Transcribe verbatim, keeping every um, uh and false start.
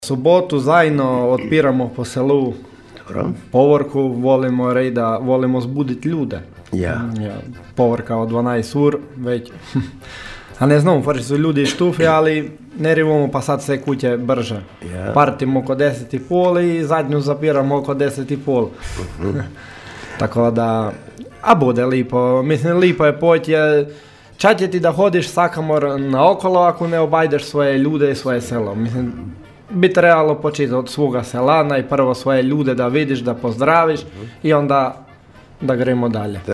Subotu zajedno otpiramo po selu Dobro. povorku, volimo rejda, volimo zbuditi ljude. Ja. Ja, povorka od dvanaest ur već. A ne znam, prvi su ljudi štufi, ali ne rivamo pa sad sve kuće brže. Ja. Partimo oko deset i pol i zadnju zapiramo oko deset i pol. Tako da, a bude lipo. Mislim, lipo je poći. Čak je ti da hodiš sakamor naokolo ako ne obajdeš svoje ljude i svoje selo. Mislim, bi trebalo početi od svoga sela, najprvo svoje ljude da vidiš, da pozdraviš i onda da gremo dalje.